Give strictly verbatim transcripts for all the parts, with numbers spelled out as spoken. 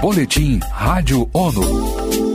Boletim Rádio ONU.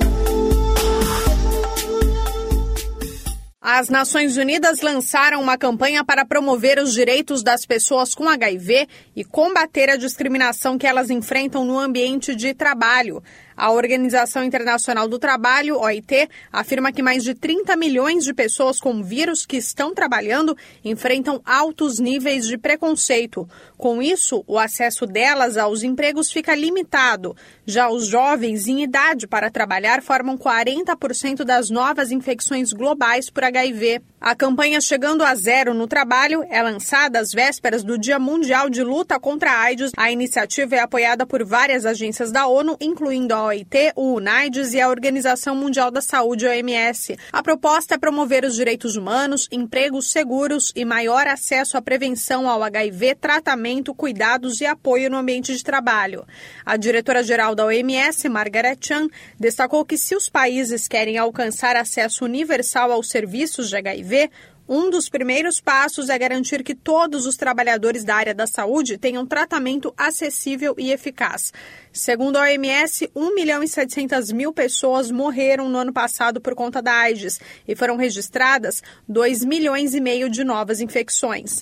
As Nações Unidas lançaram uma campanha para promover os direitos das pessoas com H I V e combater a discriminação que elas enfrentam no ambiente de trabalho. A Organização Internacional do Trabalho, O I T, afirma que mais de trinta milhões de pessoas com vírus que estão trabalhando enfrentam altos níveis de preconceito. Com isso, o acesso delas aos empregos fica limitado. Já os jovens em idade para trabalhar formam quarenta por cento das novas infecções globais por H I V. A campanha Chegando a Zero no Trabalho é lançada às vésperas do Dia Mundial de Luta contra a AIDS. A iniciativa é apoiada por várias agências da ONU, incluindo a O I T, o UNAIDS e a Organização Mundial da Saúde, O M S. A proposta é promover os direitos humanos, empregos seguros e maior acesso à prevenção ao H I V, tratamento, cuidados e apoio no ambiente de trabalho. A diretora-geral da O M S, Margaret Chan, destacou que se os países querem alcançar acesso universal aos serviços de H I V, um dos primeiros passos é garantir que todos os trabalhadores da área da saúde tenham tratamento acessível e eficaz. Segundo a O M S, um milhão e setecentas mil pessoas morreram no ano passado por conta da AIDS e foram registradas dois milhões e meio de novas infecções.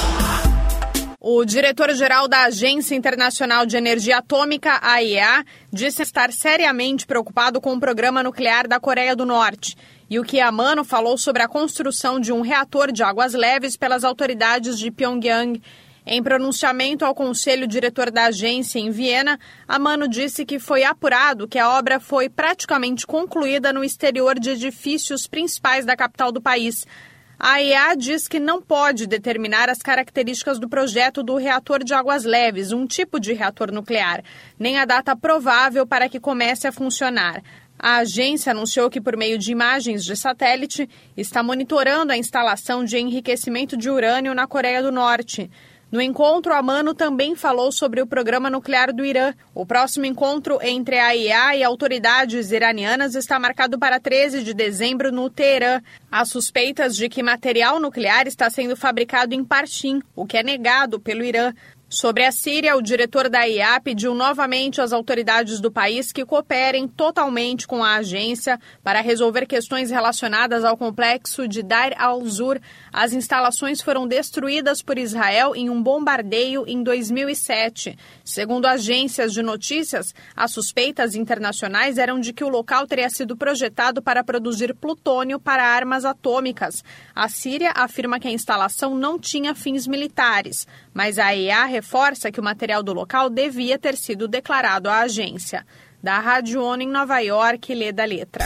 O diretor-geral da Agência Internacional de Energia Atômica, A I E A, disse estar seriamente preocupado com o programa nuclear da Coreia do Norte. Yuki Amano falou sobre a construção de um reator de águas leves pelas autoridades de Pyongyang. Em pronunciamento ao conselho diretor da agência em Viena, Amano disse que foi apurado que a obra foi praticamente concluída no exterior de edifícios principais da capital do país. A I E A diz que não pode determinar as características do projeto do reator de águas leves, um tipo de reator nuclear, nem a data provável para que comece a funcionar. A agência anunciou que, por meio de imagens de satélite, está monitorando a instalação de enriquecimento de urânio na Coreia do Norte. No encontro, Amano também falou sobre o programa nuclear do Irã. O próximo encontro entre a I E A e autoridades iranianas está marcado para treze de dezembro no Teherã. Há suspeitas de que material nuclear está sendo fabricado em Partim, o que é negado pelo Irã. Sobre a Síria, o diretor da I E A pediu novamente às autoridades do país que cooperem totalmente com a agência para resolver questões relacionadas ao complexo de Deir al-Zur. As instalações foram destruídas por Israel em um bombardeio em dois mil e sete. Segundo agências de notícias, as suspeitas internacionais eram de que o local teria sido projetado para produzir plutônio para armas atômicas. A Síria afirma que a instalação não tinha fins militares, mas a I E A reforça que o material do local devia ter sido declarado à agência. Da Rádio ONU em Nova York, lê da letra.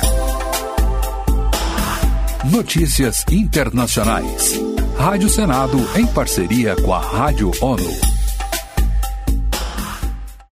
Notícias internacionais. Rádio Senado em parceria com a Rádio ONU.